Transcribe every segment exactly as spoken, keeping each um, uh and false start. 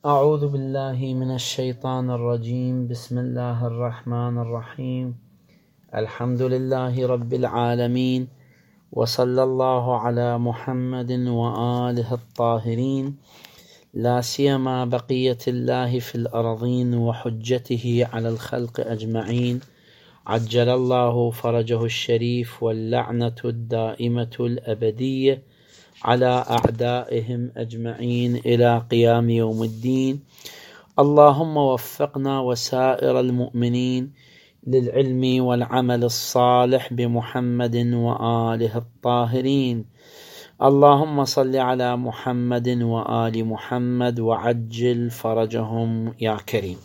أعوذ بالله من الشيطان الرجيم. بسم الله الرحمن الرحيم. الحمد لله رب العالمين، وصلى الله على محمد وآله الطاهرين، لا سيما بقية الله في الأرضين وحجته على الخلق أجمعين، عجل الله فرجه الشريف، واللعنة الدائمة الأبدية على أعدائهم أجمعين إلى قيام يوم الدين. اللهم وفقنا وسائر المؤمنين للعلم والعمل الصالح بمحمد وآله الطاهرين. اللهم صل على محمد وآل محمد وعجل فرجهم يا كريم.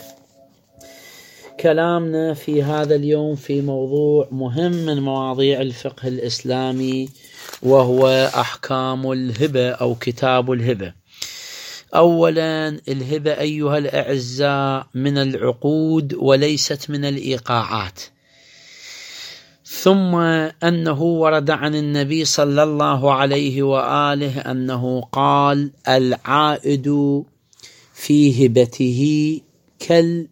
كلامنا في هذا اليوم في موضوع مهم من مواضيع الفقه الإسلامي، وهو أحكام الهبة أو كتاب الهبة. أولا، الهبة أيها الأعزاء من العقود وليست من الإيقاعات، ثم أنه ورد عن النبي صلى الله عليه وآله أنه قال: العائد في هبته كال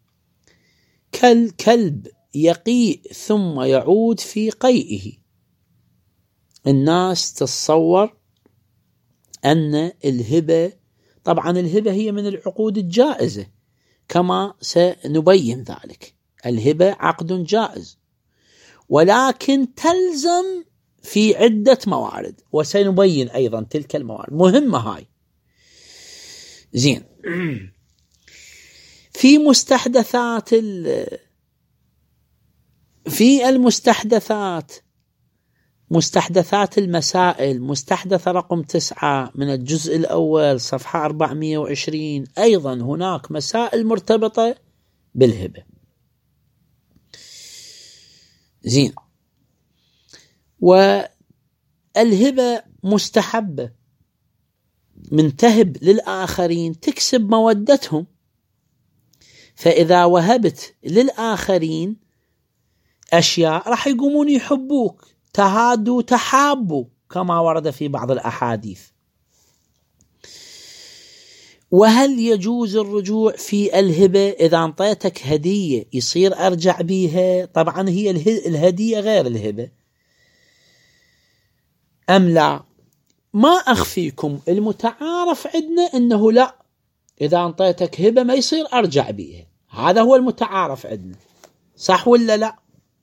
كالكلب يقيء ثم يعود في قيئه. الناس تتصور أن الهبة، طبعا الهبة هي من العقود الجائزة كما سنبين ذلك. الهبة عقد جائز، ولكن تلزم في عدة موارد، وسنبين أيضا تلك الموارد مهمة هاي. زين. في مستحدثات في المستحدثات مستحدثات المسائل، مستحدث رقم تسعة من الجزء الأول صفحة أربعمئة وعشرين، أيضا هناك مسائل مرتبطة بالهبة. زين. والهبة مستحبة، من تهب للآخرين تكسب مودتهم، فإذا وهبت للآخرين أشياء راح يقومون يحبوك، تهادوا تحابوا كما ورد في بعض الأحاديث. وهل يجوز الرجوع في الهبة؟ إذا أعطيتك هدية يصير أرجع بيها؟ طبعا هي الهدية غير الهبة، أم لا؟ ما أخفيكم، المتعارف عندنا أنه لا، إذا أعطيتك هبة ما يصير أرجع بيها، هذا هو المتعارف عندنا، صح ولا لا؟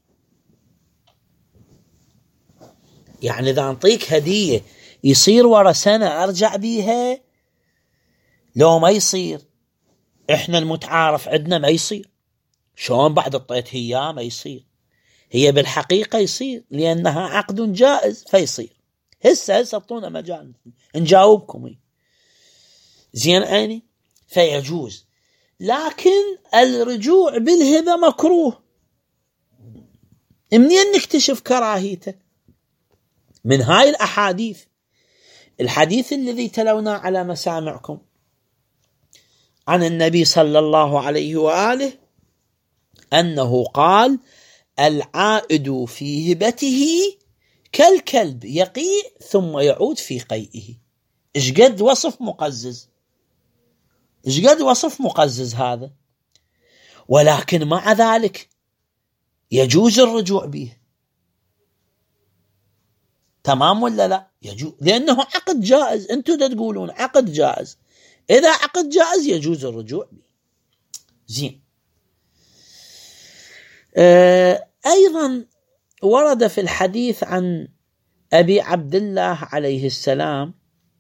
يعني إذا أعطيك هدية يصير ورا سنة أرجع بيها؟ لو ما يصير، إحنا المتعارف عندنا ما يصير. شلون بعد اعطيت هي ما يصير؟ هي بالحقيقة يصير، لأنها عقد جائز فيصير. هسه هسه اعطونا مجال نجاوبكم. زين عيني، فيجوز، لكن الرجوع بالهبة مكروه. منين نكتشف كراهيته؟ من هاي الأحاديث. الحديث الذي تلونا على مسامعكم عن النبي صلى الله عليه وآله أنه قال: العائد في هبته كالكلب يقيء ثم يعود في قيئه. إيش قد وصف مقزز، إيش قد وصف مقزز هذا، ولكن مع ذلك يجوز الرجوع به. تمام ولا لا؟ يجوز، لأنه عقد جائز. أنتم تقولون عقد جائز، إذا عقد جائز يجوز الرجوع به. زين. آه أيضا ورد في الحديث عن أبي عبد الله عليه السلام،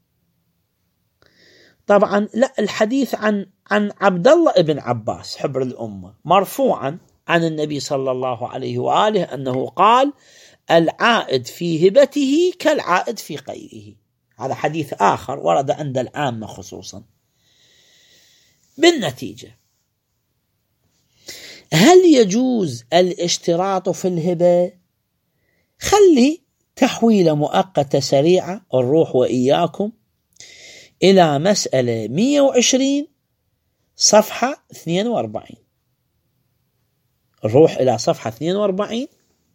طبعا لا، الحديث عن عن عبد الله ابن عباس حبر الأمة مرفوعا عن النبي صلى الله عليه وآله أنه قال: العائد في هبته كالعائد في قيئه. هذا حديث آخر ورد عند العامة خصوصا. بالنتيجة، هل يجوز الاشتراط في الهبة؟ خلي تحويلة مؤقتة سريعة نروح وإياكم إلى مسألة مئة وعشرين صفحة اثنين وأربعين. نروح إلى صفحة اثنين وأربعين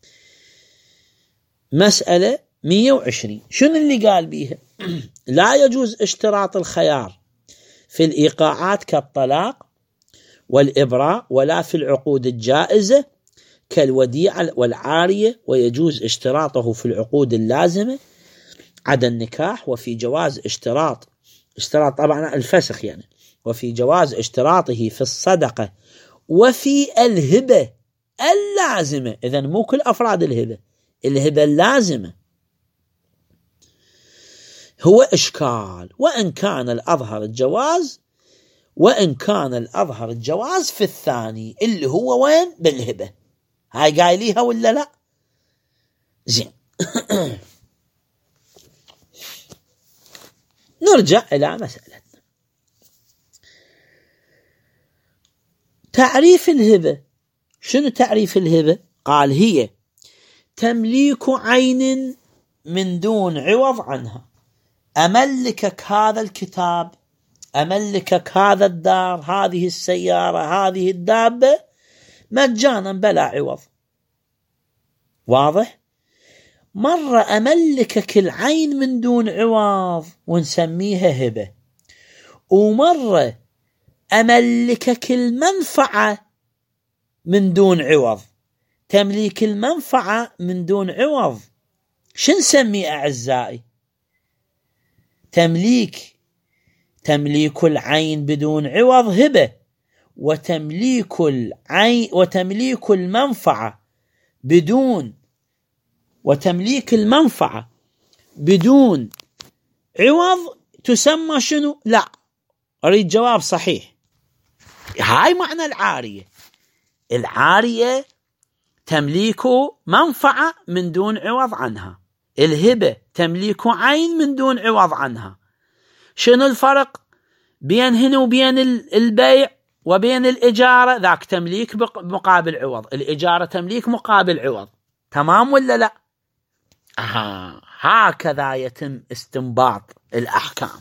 مسألة مئة وعشرين. شنو اللي قال بيها؟ لا يجوز اشتراط الخيار في الإيقاعات كالطلاق والإبراء، ولا في العقود الجائزة كالوديعة والعارية، ويجوز اشتراطه في العقود اللازمة عدا النكاح، وفي جواز اشتراط اشتراط طبعا الفسخ يعني، وفي جواز اشتراطه في الصدقة وفي الهبة اللازمة. إذن مو كل أفراد الهبة، الهبة اللازمة هو إشكال، وإن كان الأظهر الجواز وإن كان الأظهر الجواز في الثاني اللي هو وين؟ بالهبة. هاي قايليها ولا لا؟ زين. نرجع إلى مسألتنا. تعريف الهبة. شنو تعريف الهبة؟ قال هي تمليك عين من دون عوض عنها. أملكك هذا الكتاب، أملكك هذا الدار، هذه السيارة، هذه الدابة مجانا بلا عوض. واضح؟ مرة أملكك العين من دون عوض ونسميها هبة، ومرة أملكك المنفعة من دون عوض. تمليك المنفعة من دون عوض شو نسميه أعزائي؟ تمليك تمليك العين بدون عوض هبة، وتمليك العين وتمليك المنفعة بدون وتمليك المنفعة بدون عوض تسمى شنو؟ لا أريد جواب صحيح. هاي معنى العارية. العارية تمليك منفعة من دون عوض عنها، الهبة تمليك عين من دون عوض عنها. شنو الفرق بين هنا وبين البيع وبين الإجارة؟ ذاك تمليك مقابل عوض، الإجارة تمليك مقابل عوض. تمام ولا لا؟ آه. هكذا يتم استنباط الأحكام.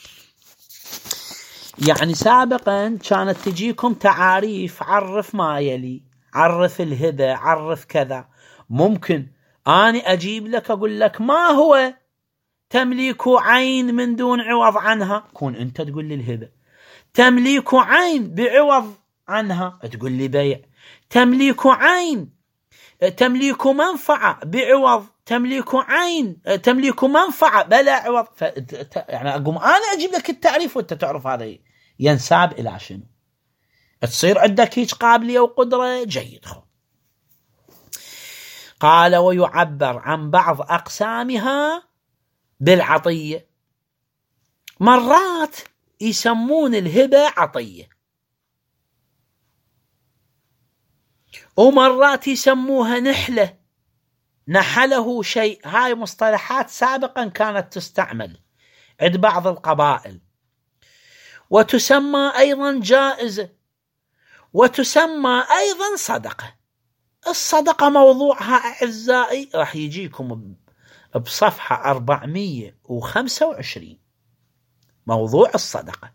يعني سابقا كانت تجيكم تعاريف، عرف ما يلي، عرف الهبة، عرف كذا. ممكن أنا أجيب لك أقول لك ما هو تمليك عين من دون عوض عنها، كون أنت تقول لي الهبة. تمليك عين بعوض عنها تقول لي بيع. تمليك عين تمليك منفعة بعوض، تمليك عين تمليك منفعة بلا عوض. ف... يعني أقوم أنا أجيب لك التعريف وأنت تعرف هذا ينساب إلى شنو. تصير عندك هيك قابلية وقدرة. جيد. خو. قال ويعبر عن بعض أقسامها بالعطية. مرات يسمون الهبة عطية، ومرات يسموها نحلة، نحله شيء. هاي مصطلحات سابقا كانت تستعمل عند بعض القبائل، وتسمى أيضا جائزة، وتسمى أيضا صدقة. الصدقة موضوعها أعزائي راح يجيكم بصفحة أربعمية وخمسة وعشرين، موضوع الصدقة.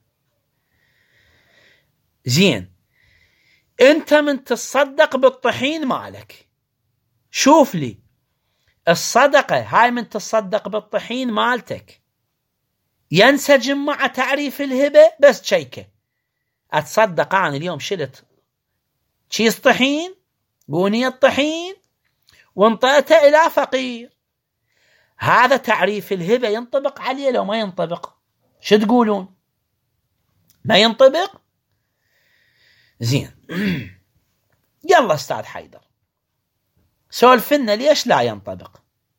زين، أنت من تصدق بالطحين مالك، شوف لي الصدقة هاي من تصدق بالطحين مالتك ينسجم مع تعريف الهبة؟ بس شيكة أتصدق أنا اليوم شلت كيس طحين، بونية طحين، وانطيته إلى فقير، هذا تعريف الهبة ينطبق عليه لو ما ينطبق؟ شو تقولون؟ ما ينطبق؟ زين. يلا أستاذ حيدر سولفنا ليش لا ينطبق.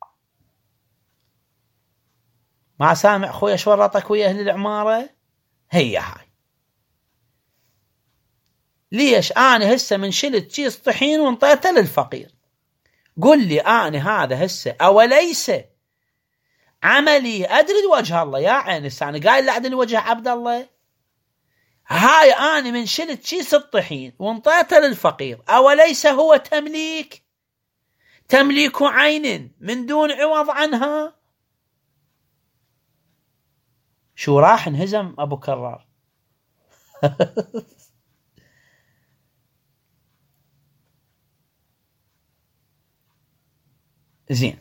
ما سامع خويا شورطك ويا أهل العمارة؟ هي هاي. ليش أنا هسه من شلت كيس طحين وانطيته للفقير؟ قل لي أنا هذا هسه أوليس عملي أدري وجه الله يا عيني، أنا قايل لعدل وجه عبد الله. هاي أنا من شلت كيس الطحين وانطيته للفقير، أوليس هو تمليك تمليك عين من دون عوض عنها؟ شو راح انهزم أبو كرار. زين،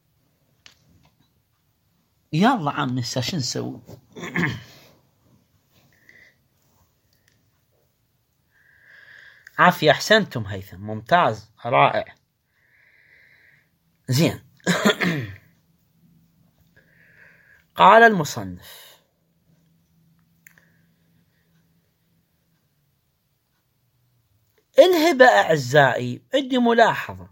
يلا عم نسا شو نسوي. عافية، أحسنتم هيثم، ممتاز رائع. زين. قال المصنف: الهبة أعزائي عندي ملاحظة.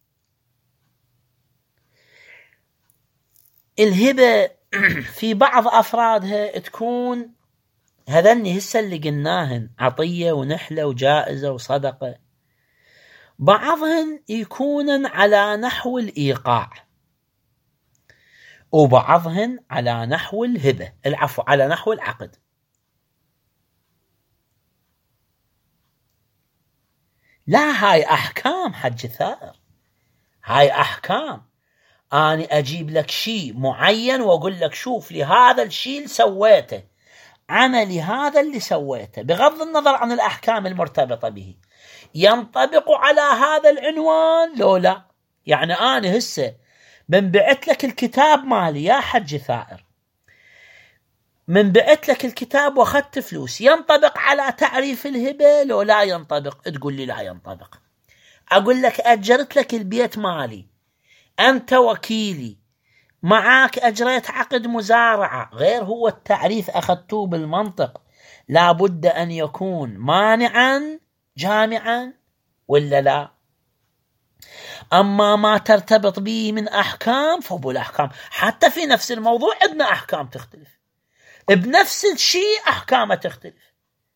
الهبة في بعض أفرادها تكون هذني هسه اللي قلناهن عطية ونحلة وجائزة وصدقة، بعضهن يكونن على نحو الإيقاع وبعضهن على نحو الهبة، العفو على نحو العقد. لا، هاي أحكام حج ثائر، هاي أحكام. أنا أجيب لك شيء معين وأقول لك شوف لي هذا الشيء اللي سويته، عملي هذا اللي سويته، بغض النظر عن الأحكام المرتبطة به، ينطبق على هذا العنوان لو لا. يعني أنا هسه من بعت لك الكتاب مالي يا حج ثائر، من بعت لك الكتاب واخذت فلوس، ينطبق على تعريف الهبة لو لا ينطبق؟ تقول لي لا ينطبق. أقول لك أجرت لك البيت مالي، أنت وكيلي، معاك أجريت عقد مزارعة، غير هو التعريف أخذتوه بالمنطق، لا بد أن يكون مانعا جامعا ولا لا؟ أما ما ترتبط به من أحكام فهو الأحكام، حتى في نفس الموضوع عندنا أحكام تختلف، بنفس الشيء أحكامه تختلف،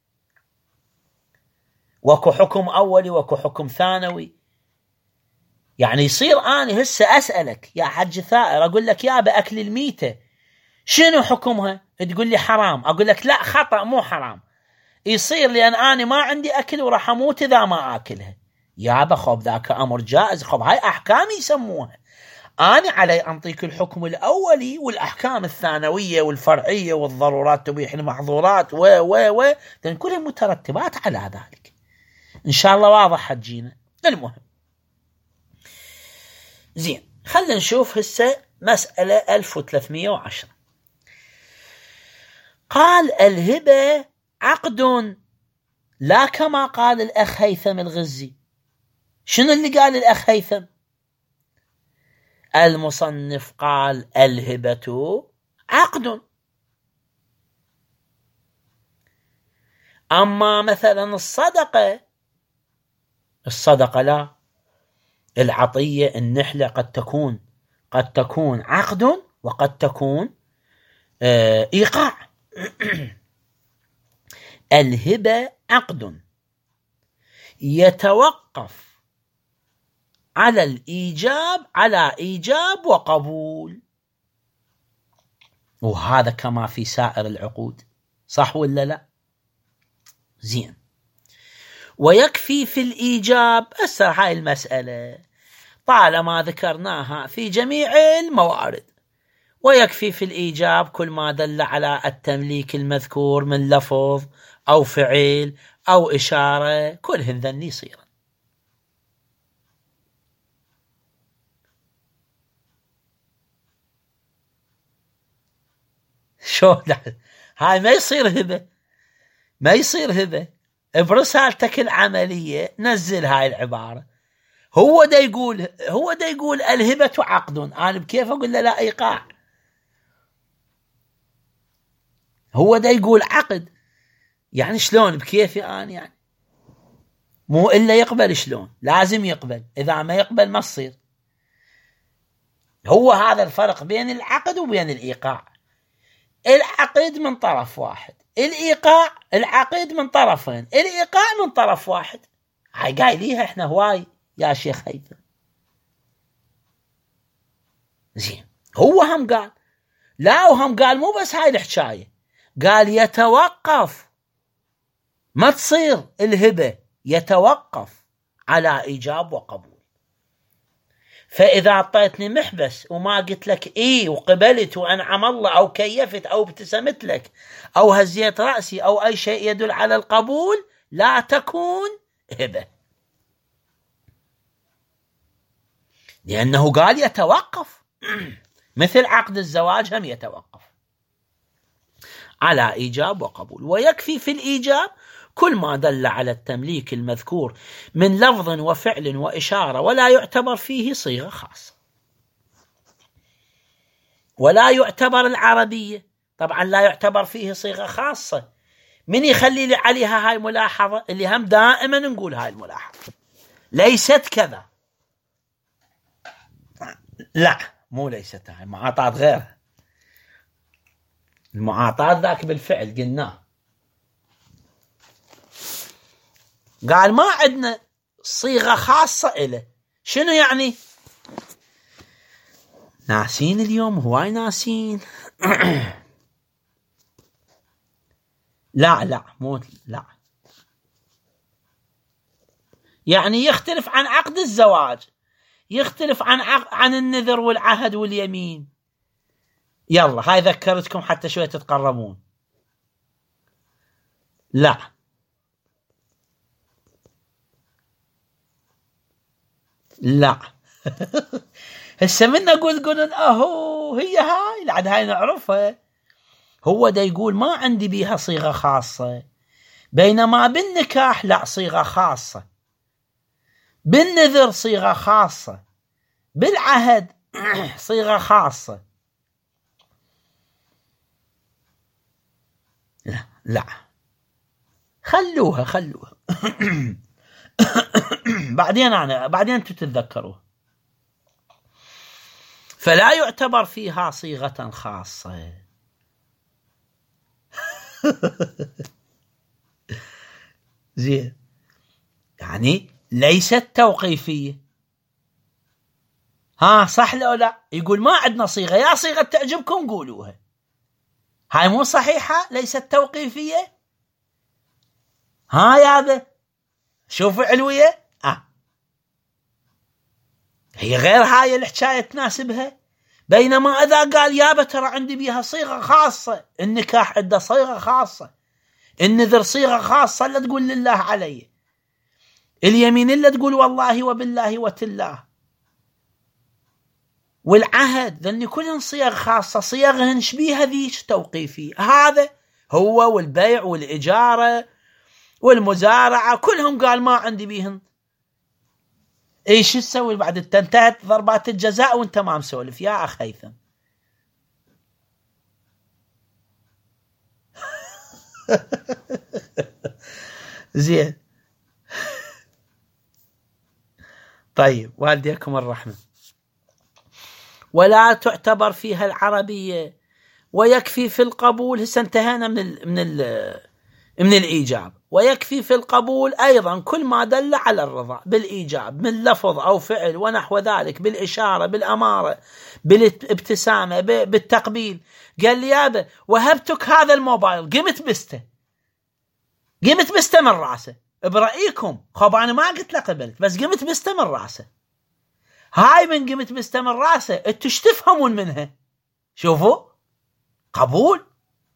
وكو حكم أولي وكو حكم ثانوي. يعني يصير أنا هسه أسألك يا حج ثائر، أقول لك يا بأكل الميتة شنو حكمها؟ تقول لي حرام، أقول لك لا خطأ مو حرام، يصير لأن أنا ما عندي أكل وراح أموت إذا ما أكلها. يابا خب ذاك أمر جائز، خب هاي أحكام يسموها. أنا علي أنطيك الحكم الأولي والأحكام الثانوية والفرعية والضرورات تبيح المحظورات و و و كلها مترتبات على ذلك. إن شاء الله واضح حجينا. المهم زين، خلينا نشوف هسه مسألة ألف وثلاثمئة وعشرة. قال الهبة عقد لا كما قال الأخ هيثم الغزي. شنو اللي قال الأخ هيثم؟ المصنف قال الهبة عقد، أما مثلا الصدقة، الصدقة لا، العطية النحلة قد تكون قد تكون عقد وقد تكون آه إيقاع. الهبة عقد يتوقف على الإيجاب، على إيجاب وقبول، وهذا كما في سائر العقود، صح ولا لا؟ زين. ويكفي في الإيجاب، هسه هاي المسألة طالما ذكرناها في جميع الموارد، ويكفي في الإيجاب كل ما دل على التمليك المذكور من لفظ أو فعل أو إشارة، كلهن ذن يصير. شو هاي ما يصير هبة، ما يصير هبة. برسالتك العملية نزل هاي العبارة. هو دا يقول هو دا يقول الهبة عقد، أنا بكيف أقول له لا إيقاع؟ هو دا يقول عقد، يعني شلون بكيفي أنا؟ يعني مو إلا يقبل، شلون لازم يقبل، إذا ما يقبل ما تصير. هو هذا الفرق بين العقد وبين الإيقاع. العقد من طرف واحد، الإيقاع العقد من طرفين، الإيقاع من طرف واحد. هاي قايليها احنا هواي يا شيخ هيثم. زين، هو هم قال لا، وهم قال مو بس هاي الحكاية، قال يتوقف، ما تصير الهبة، يتوقف على إيجاب وقبول. فإذا أعطيتني محبس وما قلت لك إيه وقبلت وأنعم الله أو كيفت أو ابتسمت لك أو هزيت رأسي أو أي شيء يدل على القبول، لا تكون هبة، لأنه قال يتوقف. مثل عقد الزواج هم يتوقف على إيجاب وقبول. ويكفي في الإيجاب كل ما دل على التمليك المذكور من لفظ وفعل وإشارة ولا يعتبر فيه صيغة خاصة. ولا يعتبر العربية، طبعا لا يعتبر فيه صيغة خاصة. من يخلي لي عليها هاي ملاحظة اللي هم دائما نقول هاي الملاحظة، ليست كذا. لا، مو ليست، هاي معاطاة غيرها. المعاطاة ذاك بالفعل قلناه. قال ما عندنا صيغة خاصة إله. شنو يعني؟ ناسين اليوم، هواي ناسين. لا لا مو لا، يعني يختلف عن عقد الزواج، يختلف عن عق... عن النذر والعهد واليمين. يلا هاي ذكرتكم حتى شوية تتقربون. لا لا. هسه من نقول تقولون اهو هي هاي لعد هاي نعرفها. هو دا يقول ما عندي بيها صيغة خاصة، بينما بالنكاح لا صيغة خاصة، بالنذر صيغة خاصة، بالعهد صيغة خاصة. لا لا خلوها خلوها. بعدين أنا بعدين أنتم تتذكروا. فلا يعتبر فيها صيغة خاصة. زين، يعني ليست توقيفية. ها صح لو لا؟ يقول ما عندنا صيغة، يا صيغة تعجبكم قولوها. هاي مو صحيحة، ليست توقيفية. ها يا ذا شوفوا علوية. آه. هي غير هاي الحكاية تناسبها. بينما إذا قال يابا ترى عندي بيها صيغة خاصة، النكاح عنده صيغة خاصة، النذر صيغة خاصة لا تقول لله علي، اليمين إلا تقول والله وبالله وتالله، والعهد ذني كلهن صيغ خاصة، صيغهن شبيهة ذيش توقيفي. هذا هو والبيع والإجارة والمزارعة كلهم قال ما عندي بيهن. ايش تسوي بعد؟ انتهت ضربات الجزاء وانت ما مسولف يا اخ هيثم. زين. طيب والديكم الرحمة. ولا تعتبر فيها العربية، ويكفي في القبول. هسه انتهينا من ال من ال من الإيجاب. ويكفي في القبول أيضا كل ما دل على الرضا بالإيجاب من لفظ أو فعل ونحو ذلك، بالإشارة، بالأمارة، بالابتسامة، بالتقبيل. قال لي يابا وهبتك هذا الموبايل، قمت بسته قمت بسته من راسه برأيكم. خب أنا ما قلت له قبلت، بس قمت بسته من راسه. هاي من قمت بسته من راسه انتوا ايش تفهمون منها؟ شوفوا قبول.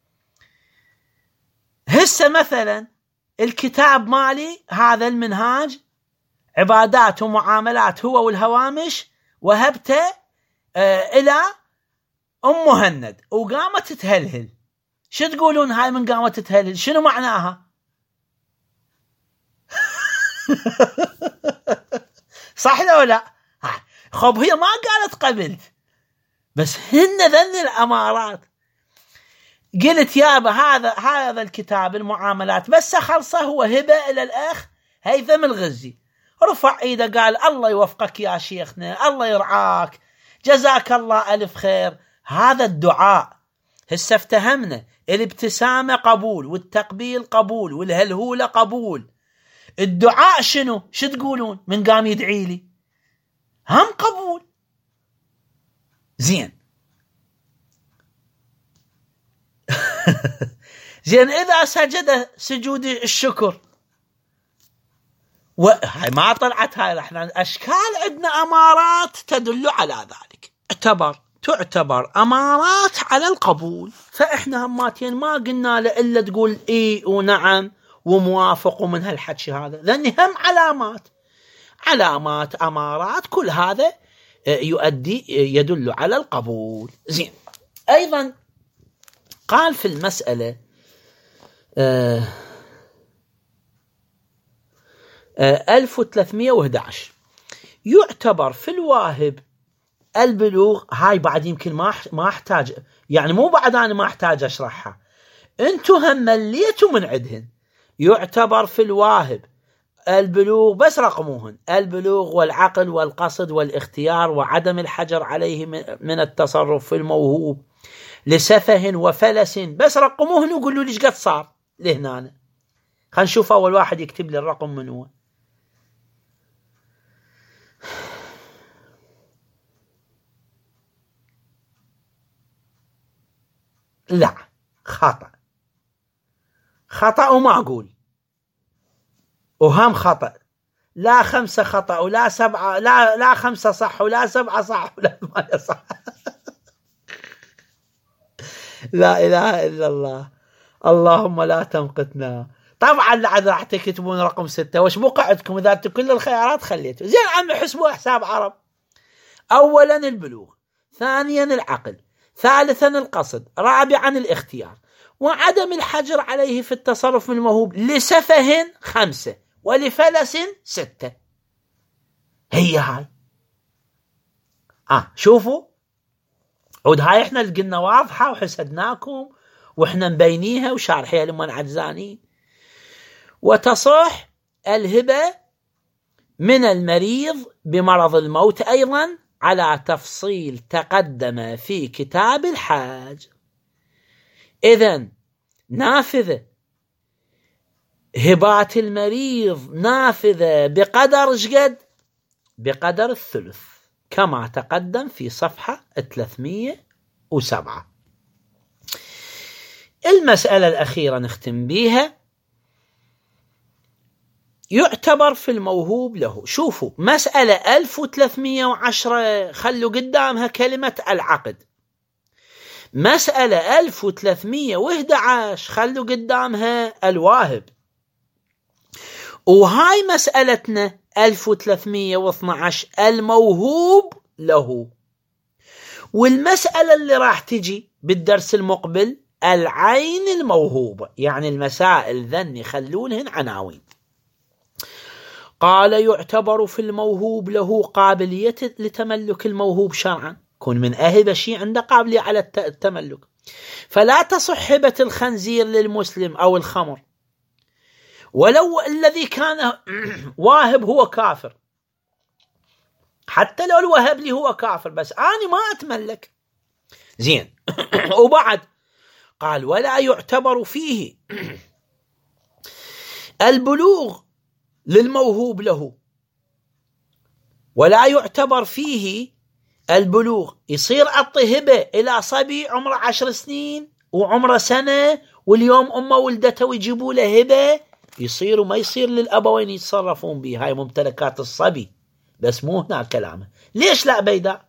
هسه مثلا الكتاب مالي هذا المنهاج عبادات ومعاملات هو والهوامش، وهبته آه إلى أم مهند وقامت تهلهل. شو تقولون هاي من قامت تهلهل شنو معناها؟ صح لو لا؟ خب هي ما قالت قبلت، بس هن ذن الأمارات. قلت يابا هذا هذا الكتاب المعاملات بس خلصه هو هبة إلى الأخ هيثم الغزي. رفع ايده قال الله يوفقك يا شيخنا، الله يرعاك، جزاك الله ألف خير. هذا الدعاء. هسه افتهمنا الابتسامة قبول، والتقبيل قبول، والهلهولة قبول. الدعاء شنو؟ شو تقولون من قام يدعي لي؟ هم قبول. زين. زين إذا سجد سجود الشكر، وهي ما طلعت هاي، احنا أشكال عندنا أمارات تدل على ذلك. اعتبر تعتبر أمارات على القبول. فإحنا هماتين ما قلنا له إلا تقول إيه ونعم وموافق ومن هالحكي هذا، ذني هم علامات علامات أمارات كل هذا يؤدي يدل على القبول. زين. أيضا قال في المسألة آه ألف وثلاثمئة وأحد عشر. يعتبر في الواهب البلوغ، هاي بعد يمكن ما ما احتاج، يعني مو بعد انا ما احتاج اشرحها، انتو هم مليتوا من عدهن. يعتبر في الواهب البلوغ، بس رقموهن: البلوغ والعقل والقصد والاختيار وعدم الحجر عليه من التصرف في الموهوب لسفه وفلس، بس رقموهن وقولوا ليش قد صار لهنا. خلينا نشوف اول واحد يكتب لي الرقم من هو. لا، خطأ خطأ وما أقول، وهم خطأ. لا خمسة خطأ ولا سبعة، لا لا خمسة صح ولا سبعة صح ولا ثمانية صح. لا إله إلا الله، اللهم لا تمقتنا. طبعا لعد راح تكتبون رقم ستة، وش بقى عندكم إذا كل الخيارات خليته؟ زين عم حسبوا حساب عرب. أولا البلوغ، ثانيا العقل، ثالثا القصد، رابعا الاختيار، وعدم الحجر عليه في التصرف الموهوب لسفه خمسة ولفلس ستة. هي هاي. آه شوفوا عود، هاي احنا اللي قلنا واضحة وحسدناكم واحنا مبينيها وشارحيها لمن عجزاني. وتصح الهبة من المريض بمرض الموت أيضا على تفصيل تقدم في كتاب الحاج. إذن نافذة هبات المريض نافذة بقدر شقد؟ بقدر الثلث، كما تقدم في صفحة ثلاثمئة وسبعة. المسألة الأخيرة نختم بيها. يعتبر في الموهوب له، شوفوا مسألة ألف وثلاثمئة وعشرة خلوا قدامها كلمة العقد، مسألة ألف وثلاثمئة وأحد عشر خلوا قدامها الواهب، وهاي مسألتنا ألف وثلاثمئة واثني عشر الموهوب له. والمسألة اللي راح تجي بالدرس المقبل العين الموهوبة، يعني المسائل ذني خلونهن عناوين. قال يعتبر في الموهوب له قابلية لتملك الموهوب شرعا، كون من أهب شيء عنده قابلية على التملك، فلا تصح هبة الخنزير للمسلم أو الخمر ولو الذي كان واهب هو كافر، حتى لو الوهب لي هو كافر بس أنا ما أتملك. زين. وبعد قال ولا يعتبر فيه البلوغ للموهوب له، ولا يعتبر فيه البلوغ، يصير أعطي هبة إلى صبي عمره عشر سنين وعمره سنة واليوم أمه ولدته ويجيبوا له هبة، يصير وما يصير للأبوين يتصرفون به، هاي ممتلكات الصبي بس مو هنا كلامه. ليش لا بيداء؟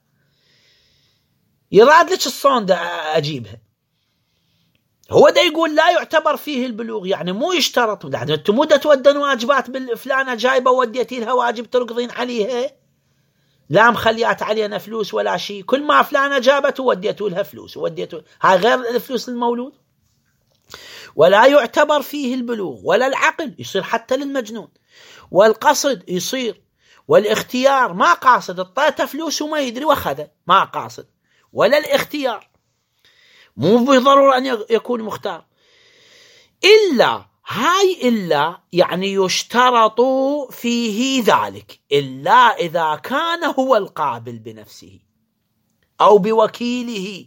يراد لك الصوندة أجيبها، هو دا يقول لا يعتبر فيه البلوغ، يعني مو يشترط، يعني انتم مو دا تودن واجبات بالفلانة جايبة وديتي لها واجب تركضين عليها، لا مخليات علينا فلوس ولا شيء، كل ما فلانة جابت وديتوا لها فلوس وديتوا، هاي غير الفلوس للمولود. ولا يعتبر فيه البلوغ ولا العقل، يصير حتى للمجنون، والقصد يصير، والاختيار ما قاصد، اعطيته فلوس وما يدري واخذه ما قاصد، ولا الاختيار مو بالضرورة أن يكون مختار، إلا هاي إلا يعني يشترط فيه ذلك إلا إذا كان هو القابل بنفسه أو بوكيله،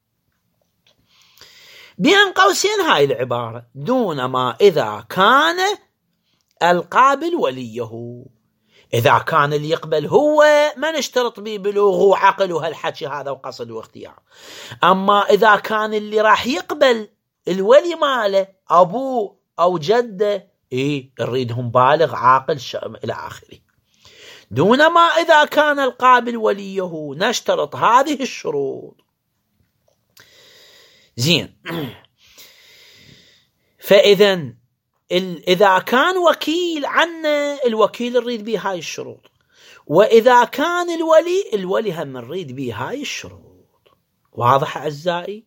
بين قوسين هاي العبارة، دون ما إذا كان القابل وليه. إذا كان اللي يقبل هو ما نشترط به بلوغ وعقل وهالحكي هذا وقصد واختيار، أما إذا كان اللي راح يقبل الولي ماله أبوه أو جده، إيه نريدهم بالغ عاقل إلى آخره. دون ما إذا كان القابل وليه نشترط هذه الشروط. زين. فإذا إذا كان وكيل عنا الوكيل نريد به هاي الشروط، وإذا كان الولي الولي هم نريد به هاي الشروط. واضح أعزائي؟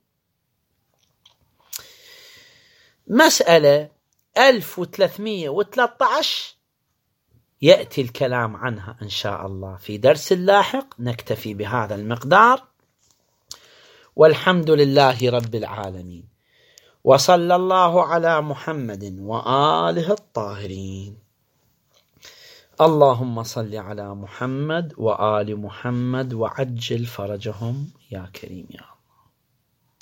مسألة ألف وثلاثمئة وثلاثة عشر يأتي الكلام عنها إن شاء الله في درس لاحق. نكتفي بهذا المقدار، والحمد لله رب العالمين، وصلى الله على محمد وآله الطاهرين. اللهم صل على محمد وآل محمد وعجل فرجهم يا كريم يا